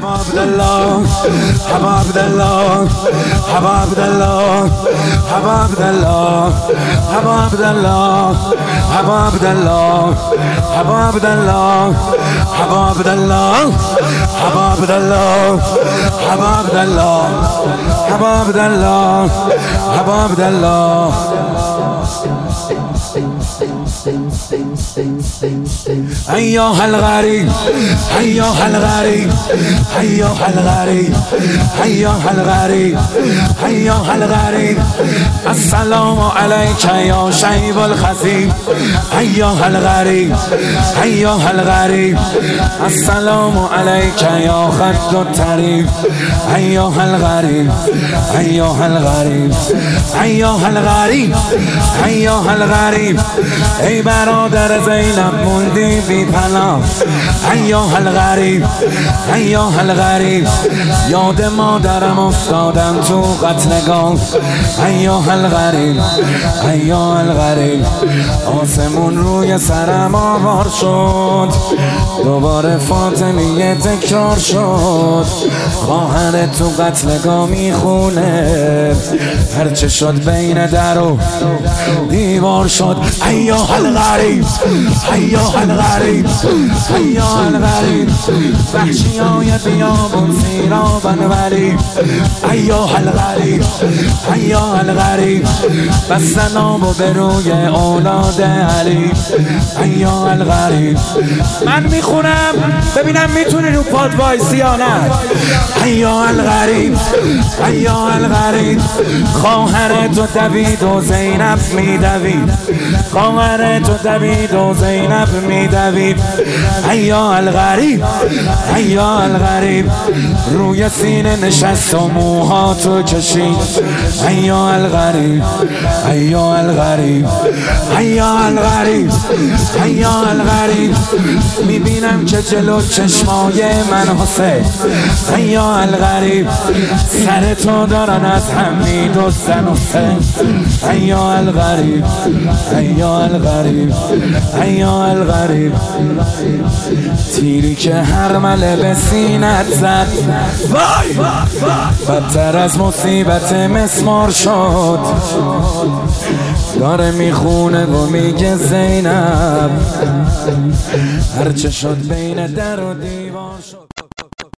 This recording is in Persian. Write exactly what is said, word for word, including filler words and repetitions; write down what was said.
عبدالله ابا عبدالله ابا عبدالله ابا عبدالله ابا عبدالله ابا عبدالله ابا عبدالله ابا عبدالله ابا عبدالله ابا عبدالله ابا عبدالله ابا عبدالله أيها الغريب أيها الغريب أيها الغريب أيها الغريب أيها الغريب السلام عليك يا شيب الخطيب أيها الغريب أيها الغريب السلام عليك يا خد الطريب أيها الغريب أيها الغريب أيها الغريب أيها الغريب ای برادر زینب موندی بی پناه ایها الغریب ایها الغریب یاد مادرم افتادم تو قتلگاه ایها الغریب ایها الغریب آسمون روی سرم آوار شد دوباره فاطمیه تکرار شد خواهر تو قتلگاه میخونه هرچه شد بین در و دیوار شد ایها الغریب ایها الغریب ایها الغریب وحشیای بیابون سیرابن وریب ایها الغریب ایها الغریب بستن آبو به روی اولاد علی ایها الغریب من میخونم ببینم میتونی رو پاد وایسی یا نه ایها الغریب ایها الغریب خواهر تو دوید و زینب میدوید خواهر تو دوید و زینب میدوید ایها الغریب ایها الغریب روی سینه نشست و موها تو کشید ایها الغریب ایها الغریب ایها الغریب ایها الغریب میبینم که جلو چشمای من حسین ایها الغریب سر تو دارن از هم میدزدن حسین ایها الغریب ایها الغریب ایها الغریب تیری که هر مله به سینت زد وای بدتر از مصیبت مسمار شد داره میخونه و میگه زینب هرچه شد بین در و دیوار شد.